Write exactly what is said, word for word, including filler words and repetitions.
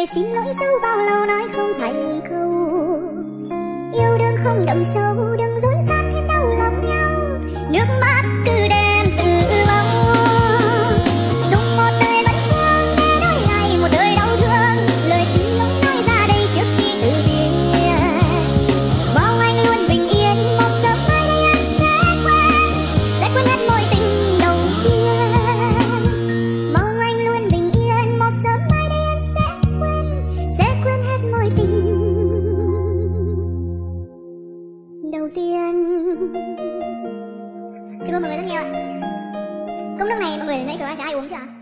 Lời xin lỗi dấu bao lâu nói không thành câu. Yêu đương không đậm sâu, đừng dối gian thêm đau lòng nhau. Nước mắt cứ đem từ lâu. Dùng một đời vẫn vương để đổi lại một đời đau thương. Lời xin lỗi nói ra đây trước khi từ biệt. Mong anh luôn bình yên, một sớm mai đây anh sẽ quên, sẽ quên hết mối tình đầu tiên. Mong anh luôn bình yên, một sớm mai đây em sẽ quên, sẽ quên hết mối tình đầu tiên. Xin ơn mọi người rất nhiều ạ. Cốc nước này mọi người nãy giờ ai uống chưa ạ?